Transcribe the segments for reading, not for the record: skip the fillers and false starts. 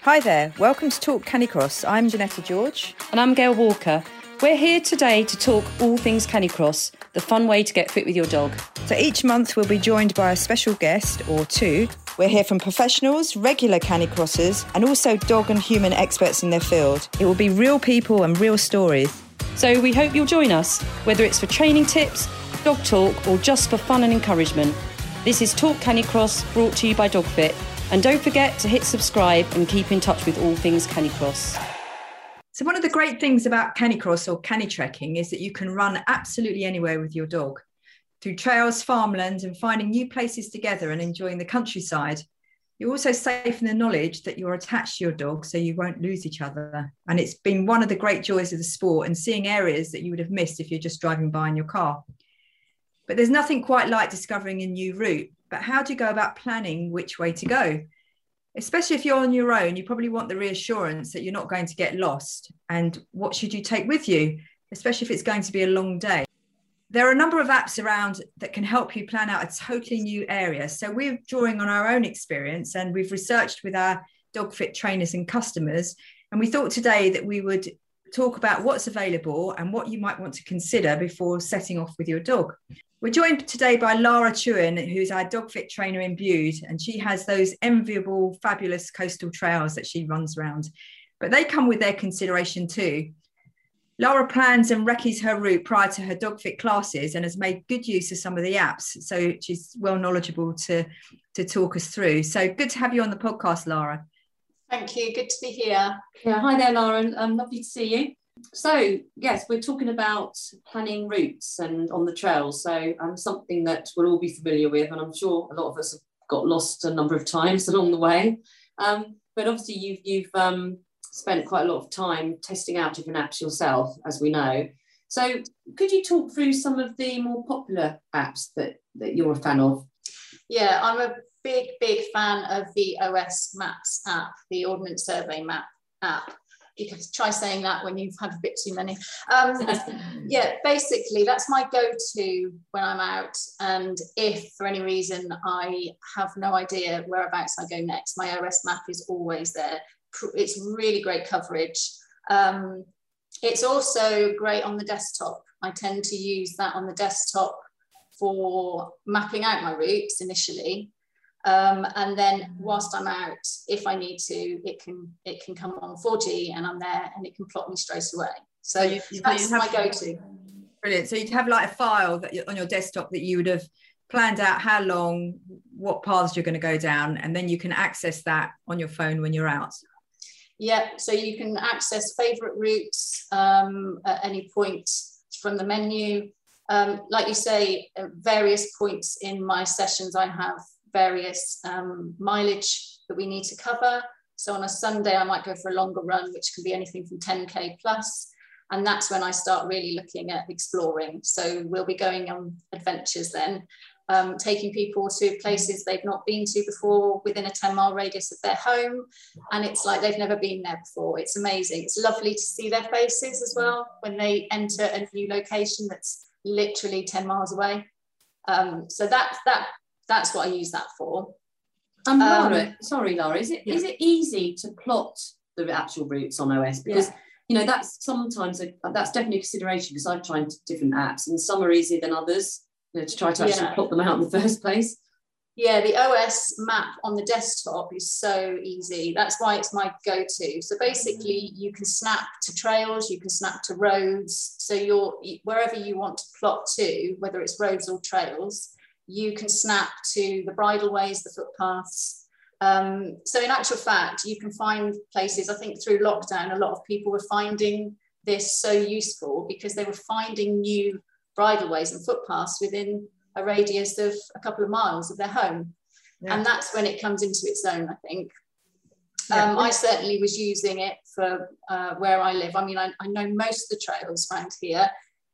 Hi there, welcome to Talk Canicross. I'm Janetta George. And I'm Gail Walker. We're here today to talk all things Canicross, the fun way to get fit with your dog. So each month we'll be joined by a special guest or two. We'll hear from professionals, regular Canicrossers, and also dog and human experts in their field. It will be real people and real stories. So we hope you'll join us, whether it's for training tips, dog talk, or just for fun and encouragement. This is Talk Canicross, brought to you by DogFit. And don't forget to hit subscribe and keep in touch with all things Canicross. So one of the great things about Canicross or Canitrekking is that you can run absolutely anywhere with your dog. Through trails, farmlands, and finding new places together and enjoying the countryside. You're also safe in the knowledge that you're attached to your dog so you won't lose each other. And it's been one of the great joys of the sport and seeing areas that you would have missed if you're just driving by in your car. But there's nothing quite like discovering a new route. But how do you go about planning which way to go? Especially if you're on your own, you probably want the reassurance that you're not going to get lost. And what should you take with you, especially if it's going to be a long day? There are a number of apps around that can help you plan out a totally new area. So we're drawing on our own experience and we've researched with our DogFit trainers and customers. And we thought today that we would talk about what's available and what you might want to consider before setting off with your dog. We're joined today by Lara Chewin, who's our DogFit trainer in Bude, and she has those enviable, fabulous coastal trails that she runs around. But they come with their consideration too. Lara plans and recce's her route prior to her DogFit classes and has made good use of some of the apps. So she's well knowledgeable to talk us through. So good to have you on the podcast, Lara. Thank you. Good to be here. Yeah, hi there, Lara. Lovely to see you. So, yes, we're talking about planning routes and on the trails. So something that we'll all be familiar with, and I'm sure a lot of us have got lost a number of times along the way. But obviously you've spent quite a lot of time testing out different apps yourself, as we know. So could you talk through some of the more popular apps that you're a fan of? Yeah, I'm a big fan of the OS Maps app, the Ordnance Survey Map app. You can try saying that when you've had a bit too many. Yeah, basically that's my go-to when I'm out. And if for any reason I have no idea whereabouts I go next, my OS map is always there. It's really great coverage. It's also great on the desktop. I tend to use that on the desktop for mapping out my routes initially. And then whilst I'm out, if I need to, it can come on 4G and I'm there and it can plot me straight away. So that's my go-to. Brilliant. So you'd have like a file that on your desktop that you would have planned out how long, what paths you're going to go down, and then you can access that on your phone when you're out. Yeah, so you can access favourite routes at any point from the menu. Like you say, at various points in my sessions, I have various mileage that we need to cover. So on a Sunday, I might go for a longer run, which can be anything from 10k plus. And that's when I start really looking at exploring. So we'll be going on adventures then, taking people to places they've not been to before within a 10-mile radius of their home. And it's like they've never been there before. It's amazing. It's lovely to see their faces as well when they enter a new location that's literally 10 miles away. So that's what I use that for. Lara, is it easy to plot the actual routes on OS? Because that's sometimes that's definitely a consideration, because I've tried different apps and some are easier than others, to try to actually plot them out in the first place. Yeah, the OS map on the desktop is so easy. That's why it's my go-to. So basically you can snap to trails, you can snap to roads. So wherever you want to plot to, whether it's roads or trails, you can snap to the bridleways, the footpaths. So in actual fact, you can find places. I think through lockdown, a lot of people were finding this so useful because they were finding new bridleways and footpaths within a radius of a couple of miles of their home. Yeah. And that's when it comes into its own, I think. I certainly was using it for where I live. I mean, I know most of the trails around here.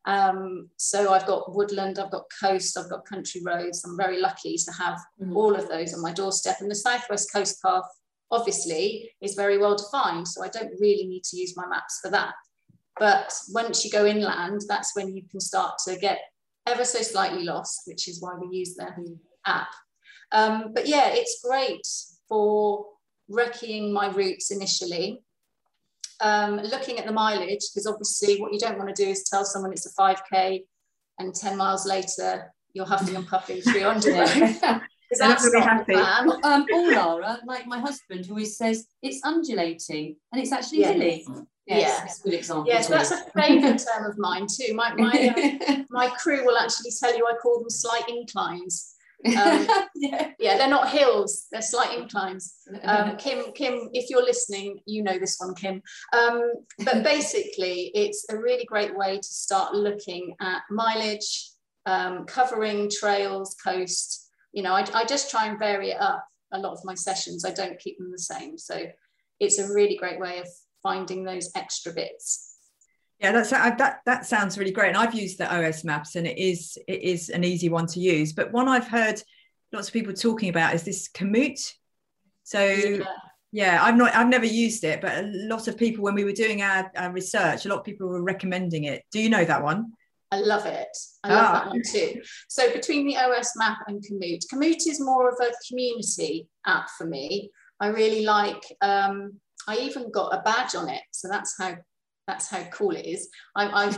So I've got woodland, I've got coast, I've got country roads. I'm very lucky to have all of those on my doorstep. And the Southwest Coast Path, obviously, is very well defined. So I don't really need to use my maps for that. But once you go inland, that's when you can start to get ever so slightly lost, which is why we use the app. But yeah, it's great for recceing my routes initially, looking at the mileage, because obviously what you don't want to do is tell someone it's a 5k and 10 miles later you're huffing and puffing 300. Because that's not the plan. Or Lara, like my husband, who always says it's undulating, and it's actually hilly. Yes, it's a good example. Yes, that's a favourite term of mine too. My crew will actually tell you I call them slight inclines. They're not hills, they're slight inclines. Kim, if you're listening, you know this one, Kim. But basically, it's a really great way to start looking at mileage, covering trails, coast. You know, I just try and vary it up. A lot of my sessions, I don't keep them the same. So it's a really great way of finding those extra bits. Yeah, that sounds really great. And I've used the OS Maps, and it is an easy one to use. But one I've heard lots of people talking about is this Komoot. So I've never used it, but a lot of people, when we were doing our research, a lot of people were recommending it. Do you know that one? I love it. I love that one too. So between the OS Map and Komoot is more of a community app for me. I really like, I even got a badge on it. So that's how cool it is. I'm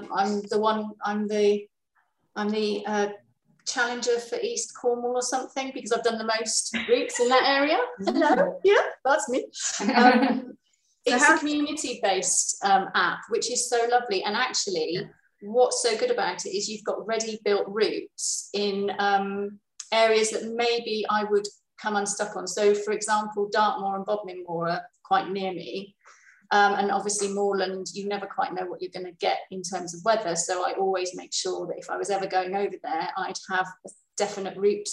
the challenger for East Cornwall or something, because I've done the most routes in that area. Hello, yeah, that's me. It's a community-based app, which is so lovely. And actually, what's so good about it is you've got ready-built routes in areas that maybe I would come unstuck on. So, for example, Dartmoor and Bodmin Moor are quite near me. And obviously moorland, you never quite know what you're going to get in terms of weather. So I always make sure that if I was ever going over there, I'd have a definite route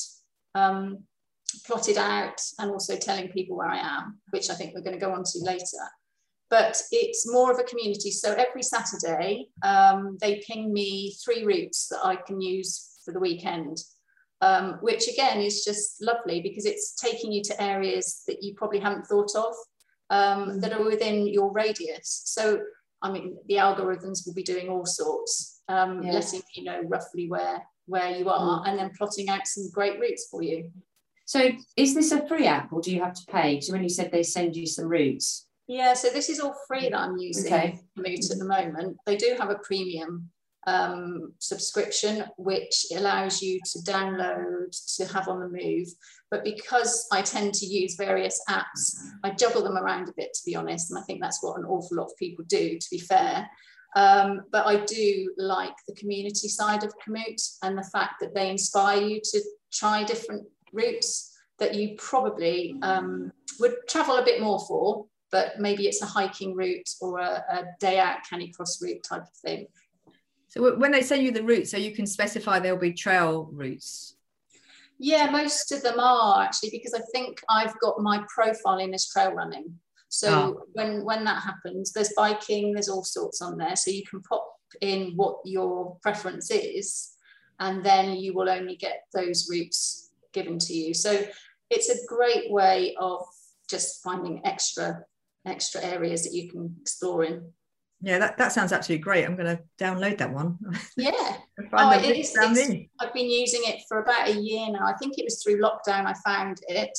plotted out, and also telling people where I am, which I think we're going to go on to later. But it's more of a community. So every Saturday, they ping me 3 routes that I can use for the weekend, which again is just lovely, because it's taking you to areas that you probably haven't thought of. That are within your radius. So, I mean, the algorithms will be doing all sorts, letting you know roughly where you are, and then plotting out some great routes for you. So is this a free app, or do you have to pay? So when you said they send you some routes? Yeah, so this is all free that I'm using Komoot at the moment. They do have a premium subscription, which allows you to download to have on the move. But because I tend to use various apps, I juggle them around a bit, to be honest. And I think that's what an awful lot of people do, to be fair. But I do like the community side of Komoot, and the fact that they inspire you to try different routes that you probably would travel a bit more for, but maybe it's a hiking route or a day out Canicross route type of thing. So when they send you the route, so you can specify there'll be trail routes? Yeah, most of them are actually, because I think I've got my profile in as trail running. So when that happens, there's biking, there's all sorts on there. So you can pop in what your preference is, and then you will only get those routes given to you. So it's a great way of just finding extra areas that you can explore in. Yeah, that sounds absolutely great. I'm going to download that one. Yeah. I've been using it for about a year now. I think it was through lockdown I found it,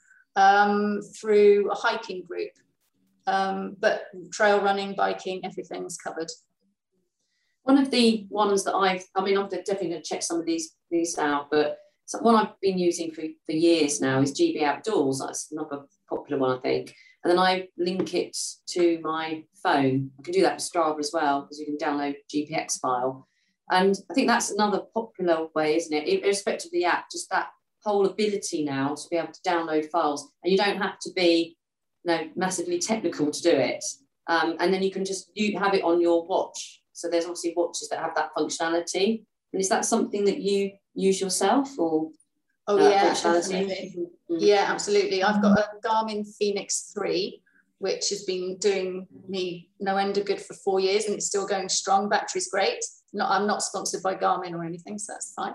through a hiking group. But trail running, biking, everything's covered. One of the ones that I'm definitely going to check some of these out, but one I've been using for years now is GB Outdoors. That's another popular one, I think. And then I link it to my phone. I can do that with Strava as well, because you can download GPX file. And I think that's another popular way, isn't it? Irrespective of the app, just that whole ability now to be able to download files. And you don't have to be massively technical to do it. And then you have it on your watch. So there's obviously watches that have that functionality. And is that something that you use yourself, or? Oh yeah, absolutely. Yeah, absolutely. I've got a Garmin Fenix 3, which has been doing me no end of good for 4 years, and it's still going strong. Battery's great. I'm not sponsored by Garmin or anything, so that's fine.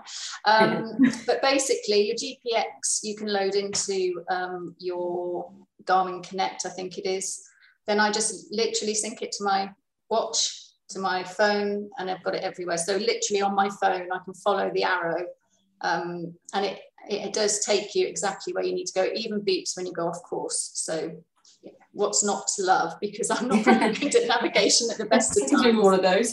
But basically, your GPX you can load into your Garmin Connect, I think it is. Then I just literally sync it to my watch, to my phone, and I've got it everywhere. So literally on my phone, I can follow the arrow. And it does take you exactly where you need to go. It even beeps when you go off course. So what's not to love, because I'm not very good at navigation at the best of times. Do more of those.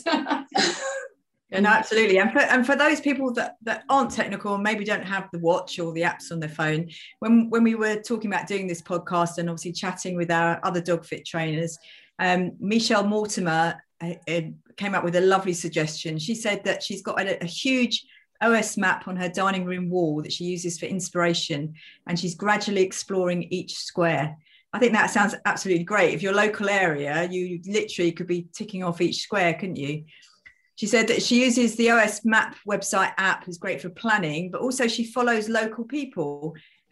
And absolutely. And for those people that aren't technical and maybe don't have the watch or the apps on their phone, when we were talking about doing this podcast and obviously chatting with our other dog fit trainers, Michelle Mortimer came up with a lovely suggestion. She said that she's got a huge OS map on her dining room wall that she uses for inspiration, and she's gradually exploring each square. I think that sounds absolutely great. If your local area, you literally could be ticking off each square, couldn't you? She said that she uses the OS Map website app, is great for planning, but also she follows local people.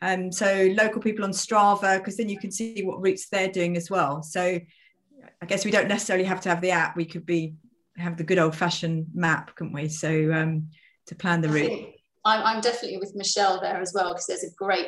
So local people on Strava, because then you can see what routes they're doing as well. So I guess we don't necessarily have to have the app. We could have the good old fashioned map, couldn't we? So to plan the route. I'm definitely with Michelle there as well, because there's a great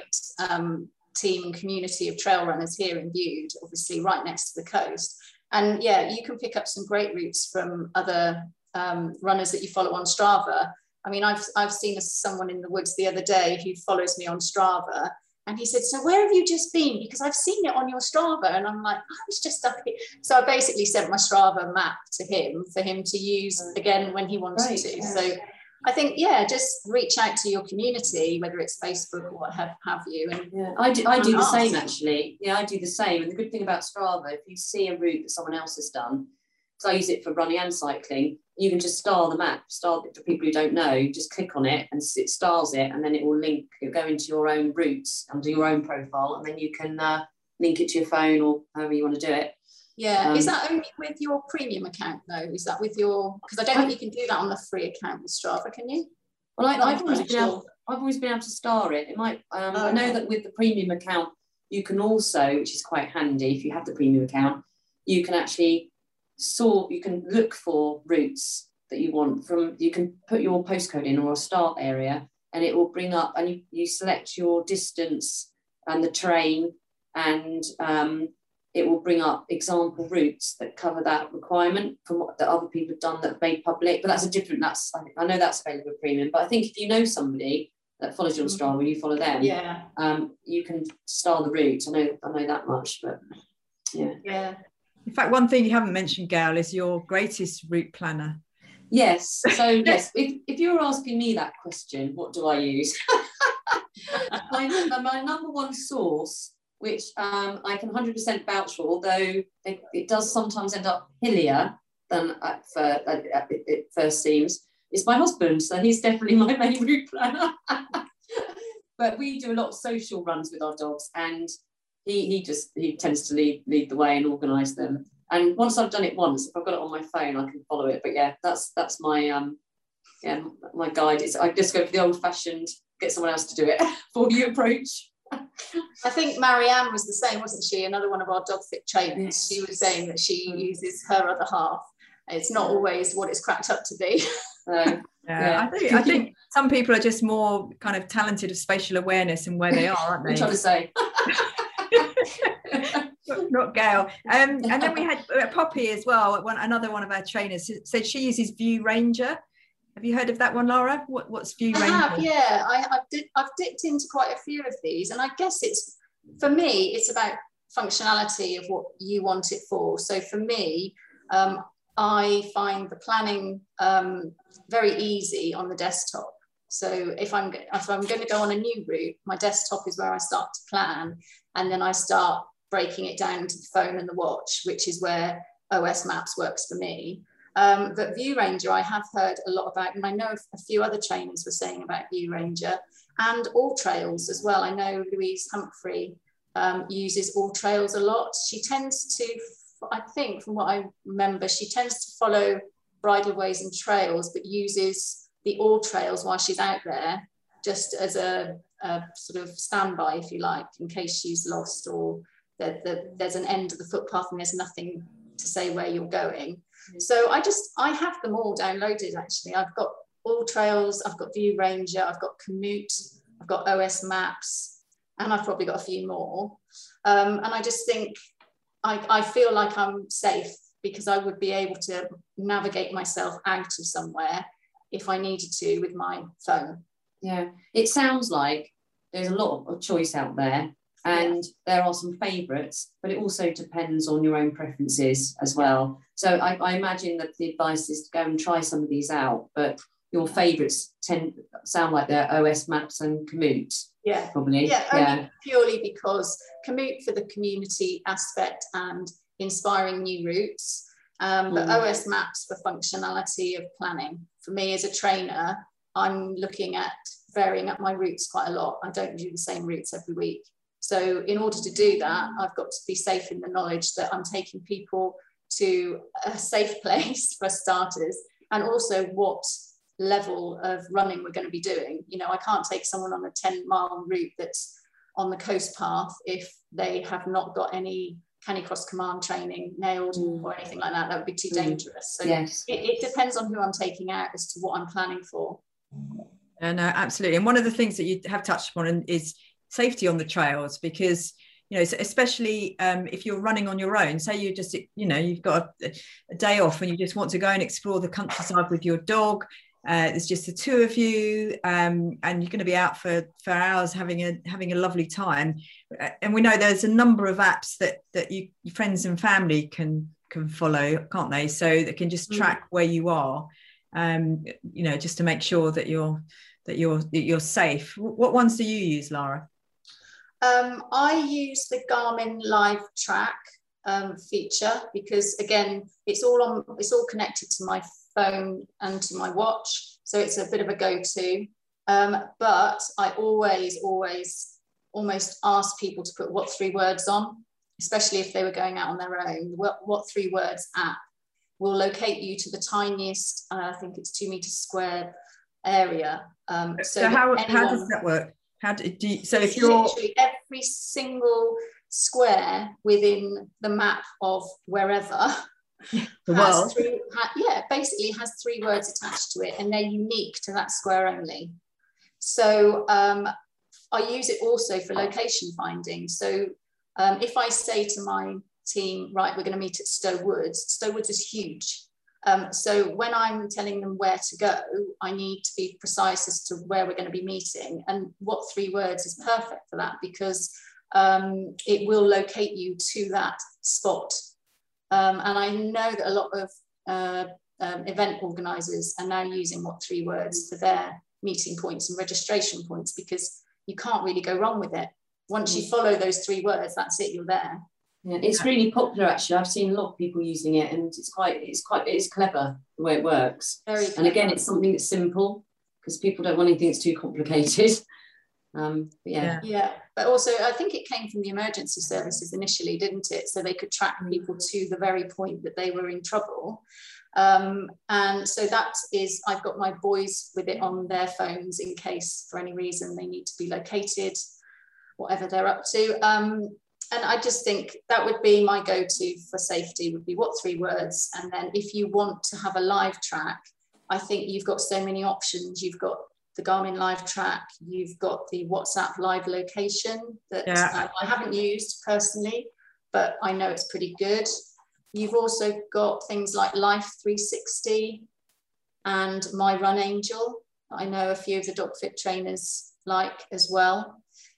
team and community of trail runners here in Bude, obviously right next to the coast. And yeah, you can pick up some great routes from other runners that you follow on Strava. I mean, I've seen someone in the woods the other day who follows me on Strava, and he said, so where have you just been? Because I've seen it on your Strava. And I'm like, I was just up here. So I basically sent my Strava map to him for him to use again when he wanted to. Yeah. So I think, yeah, just reach out to your community, whether it's Facebook or what have you. And yeah, I do the same, actually. Yeah, I do the same. And the good thing about Strava, if you see a route that someone else has done, because I use it for running and cycling, you can just star the map, star it for people who don't know. You just click on it and it stars it, and then it will link, it'll go into your own routes under your own profile, and then you can link it to your phone or however you want to do it. Yeah, is that only with your premium account though? Is that with your, because I don't think you can do that on the free account with Strava, can you? Well, I've always been able to star it. It might, I know that with the premium account, you can also, which is quite handy if you have the premium account, you can actually you can look for routes that you want from, you can put your postcode in or a start area, and it will bring up, and you select your distance and the terrain, and it will bring up example routes that cover that requirement from what the other people have done that have made public. But that's I know that's available with premium, but I think if you know somebody that follows you on Strava, you follow them, you can star the route. I know that much, but yeah. In fact, one thing you haven't mentioned, Gail, is your greatest route planner. Yes. So yes, if you were asking me that question, what do I use? my number one source, which I can 100% vouch for, although it does sometimes end up hillier than it first seems, is my husband. So he's definitely my main route planner. But we do a lot of social runs with our dogs, and he tends to lead the way and organise them. And once I've done it once, if I've got it on my phone, I can follow it. But yeah, that's my my guide. I just go for the old-fashioned, get someone else to do it for you approach. I think Marianne was the same, wasn't she? Another one of our dog fit trainers. She was saying that she uses her other half. It's not always what it's cracked up to be. Yeah. I think some people are just more kind of talented of spatial awareness and where they are, aren't they? I'm trying to say. Not Gail. And then we had Poppy as well. Another one of our trainers said she uses View Ranger. Have you heard of that one, Laura? What's View Ranger? I have, yeah. I've dipped into quite a few of these, and I guess for me, it's about functionality of what you want it for. So for me, I find the planning very easy on the desktop. So if I'm going to go on a new route, my desktop is where I start to plan, and then I start breaking it down into the phone and the watch, which is where OS Maps works for me. But View Ranger, I have heard a lot about, and I know a few other trainers were saying about View Ranger, and All Trails as well. I know Louise Humphrey uses All Trails a lot. She tends to, I think from what I remember, she tends to follow bridleways and trails, but uses the All Trails while she's out there, just as a sort of standby, if you like, in case she's lost or there's an end of the footpath and there's nothing to say where you're going. So I have them all downloaded, actually. I've got All Trails, I've got View Ranger, I've got Komoot, I've got OS Maps, and I've probably got a few more. And I just think I feel like I'm safe, because I would be able to navigate myself out of somewhere if I needed to with my phone. Yeah, it sounds like there's a lot of choice out there, And there are some favourites, but it also depends on your own preferences as well. So I imagine that the advice is to go and try some of these out, but your favourites sound like they're OS Maps and Komoot. Yeah, probably. Yeah, only purely because Komoot for the community aspect and inspiring new routes, but OS Maps for functionality of planning. For me as a trainer, I'm looking at varying up my routes quite a lot. I don't do the same routes every week. So in order to do that, I've got to be safe in the knowledge that I'm taking people to a safe place for starters, and also what level of running we're going to be doing. You know, I can't take someone on a 10-mile route that's on the coast path if they have not got any Canicross Command training nailed or anything like that. That would be too dangerous. So it depends on who I'm taking out as to what I'm planning for. No, absolutely. And one of the things that you have touched upon is safety on the trails, because you know, especially if you're running on your own, say you just, you know, you've got a day off and you just want to go and explore the countryside with your dog. There's just the two of you, and you're going to be out for hours having a lovely time. And we know there's a number of apps that your friends and family can follow, can't they? So they can just track where you are, you know, just to make sure that you're safe. What ones do you use, Lara? I use the Garmin Live Track feature because, again, it's all connected to my phone and to my watch, so it's a bit of a go-to. But I always almost ask people to put what 3 words on, especially if they were going out on their own. What 3 words app will locate you to the tiniest, I think it's 2 meters square area. So how does that work? So if you're literally every single square within the map of wherever basically has 3 words attached to it, and they're unique to that square only. So I use it also for location finding. So if I say to my team, right, we're going to meet at Stow Woods is huge. So when I'm telling them where to go, I need to be precise as to where we're going to be meeting, and what 3 words is perfect for that, because it will locate you to that spot. And I know that a lot of event organisers are now using what 3 words for their meeting points and registration points, because you can't really go wrong with it. Once you follow those 3 words, that's it, you're there. Yeah, it's really popular actually. I've seen a lot of people using it, and it's clever the way it works. Very clever. And again, it's something that's simple because people don't want anything that's too complicated. But also I think it came from the emergency services initially, didn't it? So they could track people to the very point that they were in trouble. And so that is, I've got my boys with it on their phones in case for any reason they need to be located, whatever they're up to. And I just think that would be my go-to for safety, would be what 3 words. And then if you want to have a live track, I think you've got so many options. You've got the Garmin Live Track, you've got the WhatsApp live location that I haven't used personally, but I know it's pretty good. You've also got things like Life 360 and My Run Angel. I know a few of the DogFit trainers like as well.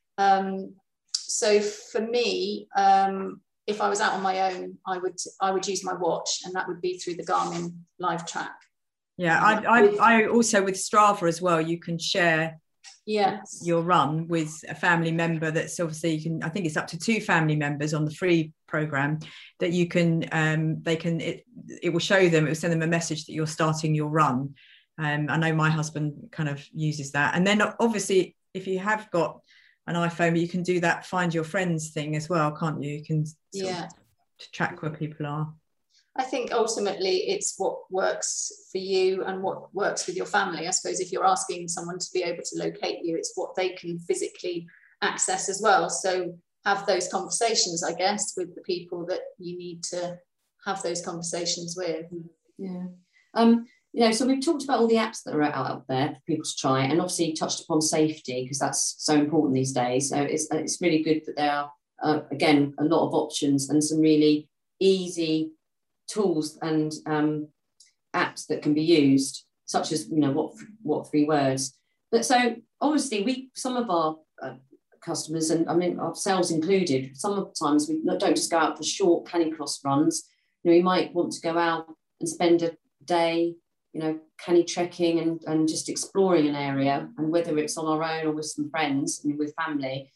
So for me, if I was out on my own, I would use my watch, and that would be through the Garmin Live Track. Yeah, I also with Strava as well, you can share your run with a family member. That's obviously I think it's up to 2 family members on the free program that you can it will show them, it will send them a message that you're starting your run. I know my husband kind of uses that. And then obviously if you have got an iPhone, you can do that find your friends thing as well, can't you? You can to track where people are. I think ultimately it's what works for you and what works with your family. I suppose if you're asking someone to be able to locate you, it's what they can physically access as well. So have those conversations, I guess, with the people that you need to have those conversations with. Yeah. You know, so we've talked about all the apps that are out there for people to try, and obviously touched upon safety because that's so important these days. So it's really good that there are, again, a lot of options and some really easy tools and apps that can be used, such as, you know, what 3 words. But so obviously some of our customers, and I mean ourselves included, sometimes we don't just go out for short canicross runs. You know, you might want to go out and spend a day, you know, canny trekking and just exploring an area, and whether it's on our own or with some friends and with family.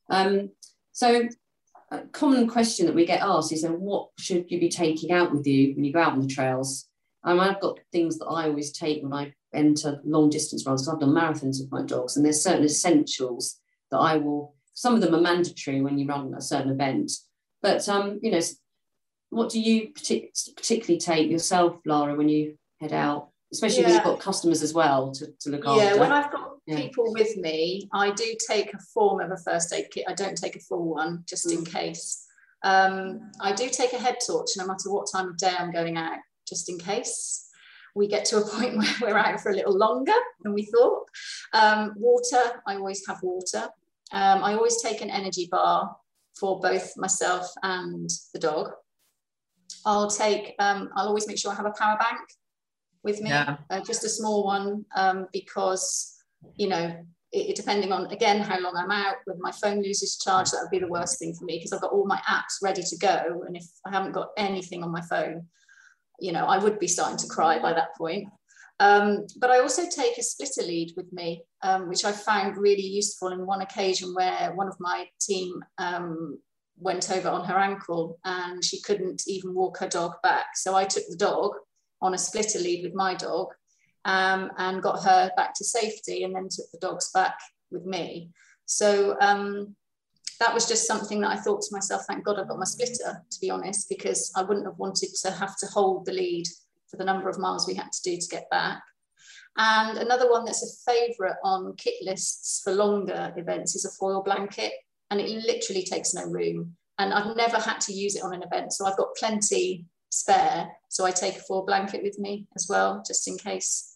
So a common question that we get asked is, what should you be taking out with you when you go out on the trails? I've got things that I always take when I enter long distance runs, because I've done marathons with my dogs, and there's certain essentials that I will, some of them are mandatory when you run a certain event, but you know, what do you particularly take yourself, Lara, when you head out, especially when you've got customers as well to look after? Yeah, when I've got people with me, I do take a form of a first aid kit. I don't take a full one, just in case. I do take a head torch no matter what time of day I'm going out, just in case we get to a point where we're out for a little longer than we thought. Water, I always have water. I always take an energy bar for both myself and the dog. I'll always make sure I have a power bank with me, just a small one, because, you know, it depending on, again, how long I'm out, whether my phone loses charge, that would be the worst thing for me, because I've got all my apps ready to go. And if I haven't got anything on my phone, you know, I would be starting to cry by that point. But I also take a splitter lead with me, which I found really useful in one occasion where one of my team went over on her ankle and she couldn't even walk her dog back. So I took the dog on a splitter lead with my dog, and got her back to safety, and then took the dogs back with me. So that was just something that I thought to myself, thank God I've got my splitter, to be honest, because I wouldn't have wanted to have to hold the lead for the number of miles we had to do to get back. And another one that's a favourite on kit lists for longer events is a foil blanket, and it literally takes no room. And I've never had to use it on an event, so I've got plenty spare. So I take a foil blanket with me as well, just in case.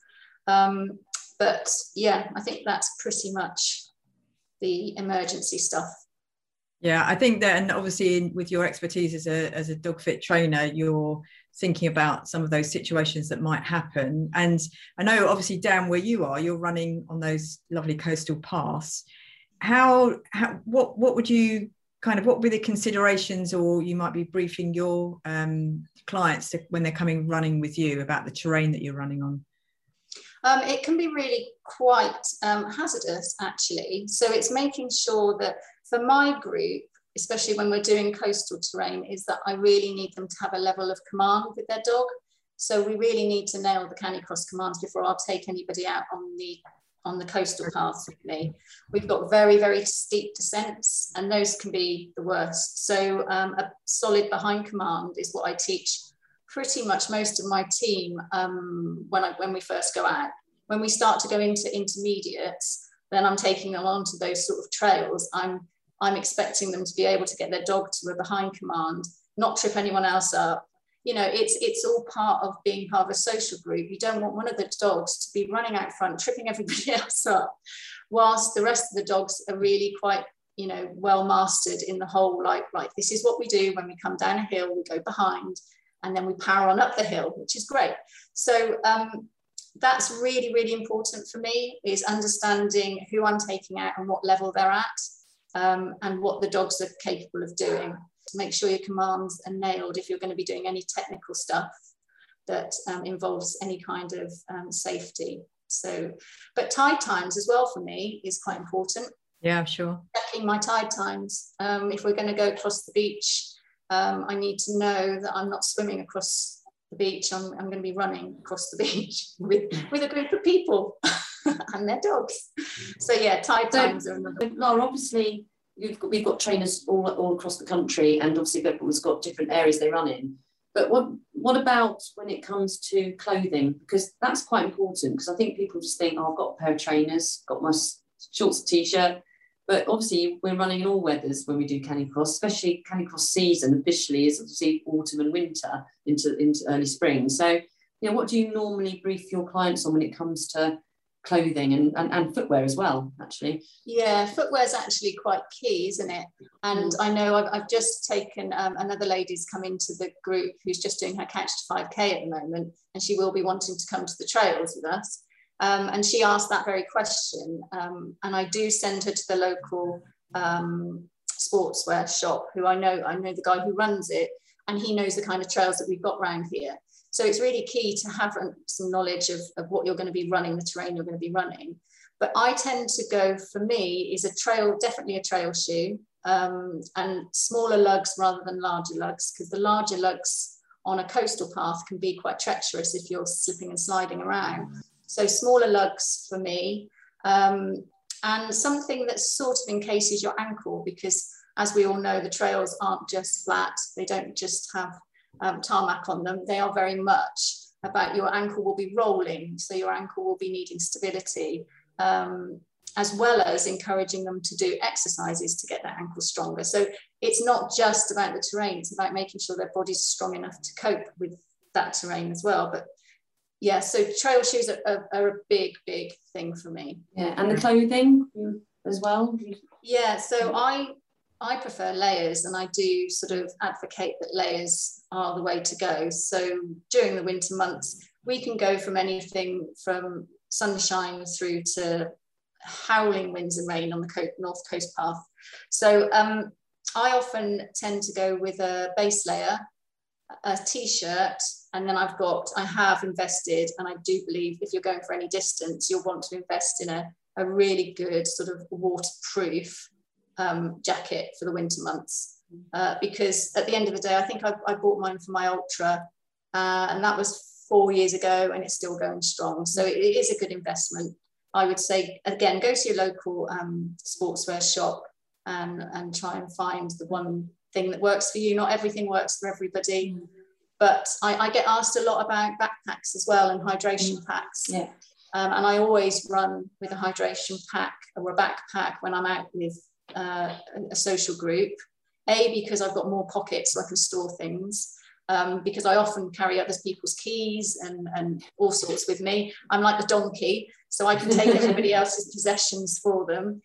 But yeah, I think that's pretty much the emergency stuff. Yeah, I think that, and obviously with your expertise as a dog fit trainer, you're thinking about some of those situations that might happen. And I know obviously down where you are, you're running on those lovely coastal paths. What would you what would be the considerations, or you might be briefing your clients when they're coming running with you about the terrain that you're running on? It can be really quite hazardous, actually. So it's making sure that for my group, especially when we're doing coastal terrain, is that I really need them to have a level of command with their dog. So we really need to nail the canicross commands before I'll take anybody out on the coastal paths with me. We've got very, very steep descents, and those can be the worst. So a solid behind command is what I teach pretty much most of my team when we first go out. When we start to go into intermediates, then I'm taking them onto those sort of trails. I'm expecting them to be able to get their dog to a behind command, not trip anyone else up. You know, it's all part of being part of a social group. You don't want one of the dogs to be running out front, tripping everybody else up, whilst the rest of the dogs are really quite, you know, well mastered in the whole, like, right, this is what we do when we come down a hill, we go behind, and then we power on up the hill, which is great. So that's really, really important for me, is understanding who I'm taking out and what level they're at, and what the dogs are capable of doing. To make sure your commands are nailed if you're going to be doing any technical stuff that involves any kind of safety. So, but tide times as well for me is quite important. Yeah, sure. Checking my tide times. If we're going to go across the beach, I need to know that I'm not swimming across the beach. I'm going to be running across the beach with a group of people and their dogs. So yeah, tide times are another. Lara, obviously we've got trainers all across the country, and obviously everyone's got different areas they run in. But what about when it comes to clothing? Because that's quite important, because I think people just think, oh, I've got a pair of trainers, got my shorts, t-shirt. But obviously we're running in all weathers when we do canicross, especially canicross season officially is obviously autumn and winter into early spring. So, you know, what do you normally brief your clients on when it comes to clothing and footwear as well, actually? Yeah, footwear is actually quite key, isn't it? And I know I've just taken another lady's come into the group who's just doing her Couch to 5K at the moment, and she will be wanting to come to the trails with us. And she asked that very question, and I do send her to the local sportswear shop, who I know the guy who runs it, and he knows the kind of trails that we've got around here. So it's really key to have some knowledge of what you're going to be running, the terrain you're going to be running. But I tend to go, for me, is definitely a trail shoe, and smaller lugs rather than larger lugs, because the larger lugs on a coastal path can be quite treacherous if you're slipping and sliding around. So smaller lugs for me, and something that sort of encases your ankle, because as we all know, the trails aren't just flat. They don't just have tarmac on them. They are very much about your ankle will be rolling. So your ankle will be needing stability, as well as encouraging them to do exercises to get their ankle stronger. So it's not just about the terrain, it's about making sure their body's strong enough to cope with that terrain as well. But yeah, so trail shoes are a big thing for me. Yeah, and the clothing as well? Yeah, so I prefer layers, and I do sort of advocate that layers are the way to go. So during the winter months, we can go from anything from sunshine through to howling winds and rain on the North Coast path. So I often tend to go with a base layer, a t-shirt, and then I have invested, and I do believe if you're going for any distance, you'll want to invest in a really good sort of waterproof jacket for the winter months, because at the end of the day, I think I bought mine for my ultra, and that was 4 years ago, and it's still going strong. So it is a good investment. I would say, again, go to your local sportswear shop and try and find the one thing that works for you. Not everything works for everybody, but I get asked a lot about backpacks as well, and hydration packs. Yeah. And I always run with a hydration pack or a backpack when I'm out with a social group, because I've got more pockets so I can store things, because I often carry other people's keys and all sorts with me. I'm like the donkey, so I can take everybody else's possessions for them,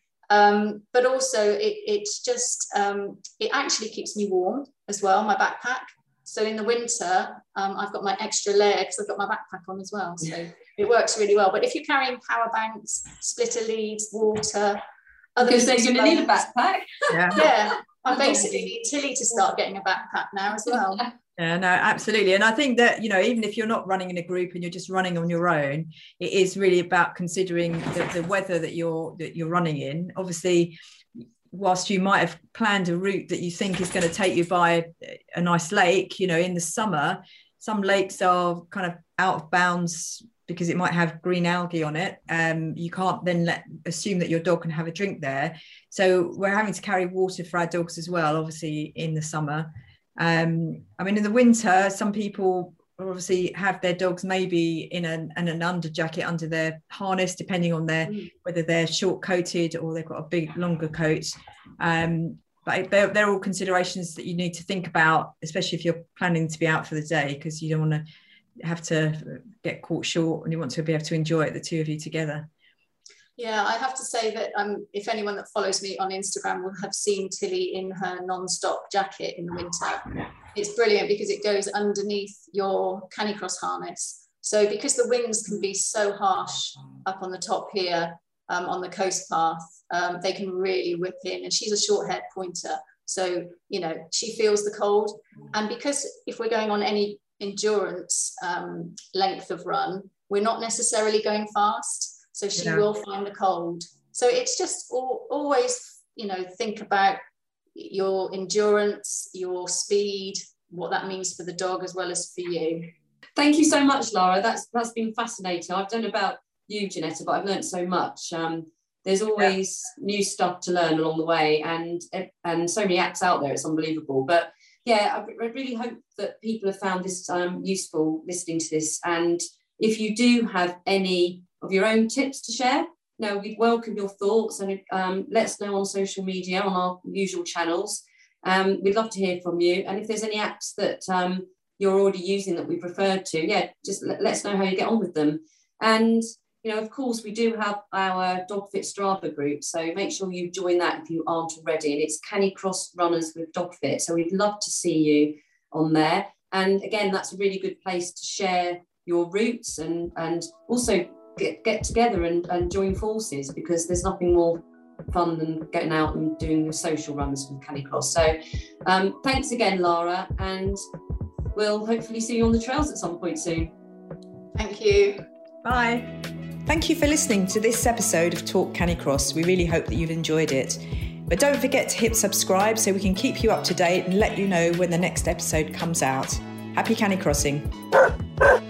but also it's just it actually keeps me warm as well, my backpack. So in the winter, I've got my extra layer because I've got my backpack on as well, so it works really well. But if you're carrying power banks, splitter leads, water, because then you're going to need a backpack. Yeah, I basically need Tilly to start getting a backpack now as well. Yeah, no, absolutely. And I think that, even if you're not running in a group and you're just running on your own, it is really about considering the weather that you're running in. Obviously, whilst you might have planned a route that you think is going to take you by a nice lake, in the summer, some lakes are kind of out of bounds because it might have green algae on it. You can't then assume that your dog can have a drink there. So we're having to carry water for our dogs as well, obviously, in the summer. In the winter, some people obviously have their dogs maybe in an under jacket under their harness, depending on whether they're short coated or they've got a big longer coat. But they're all considerations that you need to think about, especially if you're planning to be out for the day, because you don't want to have to get caught short and you want to be able to enjoy it, the two of you together. Yeah, I have to say that if anyone that follows me on Instagram will have seen Tilly in her non-stop jacket in the winter. It's brilliant because it goes underneath your canicross harness. So because the winds can be so harsh up on the top here, on the coast path, they can really whip in, and she's a short-haired pointer. So, she feels the cold. And because if we're going on any endurance length of run, we're not necessarily going fast. So she will find the cold. So it's just always, think about your endurance, your speed, what that means for the dog as well as for you. Thank you so much, Laura. That's been fascinating. I don't know about you, Janetta, but I've learned so much. There's always new stuff to learn along the way, and so many apps out there. It's unbelievable. But yeah, I really hope that people have found this useful listening to this. And if you do have any of your own tips to share, we'd welcome your thoughts, and let us know on social media, on our usual channels. We'd love to hear from you. And if there's any apps that you're already using that we've referred to, just let us know how you get on with them. And of course, we do have our DogFit Strava group, so make sure you join that if you aren't already. And it's Canicross Runners with DogFit, so we'd love to see you on there. And again, that's a really good place to share your routes and also get together and join forces, because there's nothing more fun than getting out and doing the social runs from Canicross. So thanks again, Lara, and we'll hopefully see you on the trails at some point soon. Thank you. Bye. Thank you for listening to this episode of Talk Canicross. We really hope that you've enjoyed it. But don't forget to hit subscribe so we can keep you up to date and let you know when the next episode comes out. Happy canicrossing.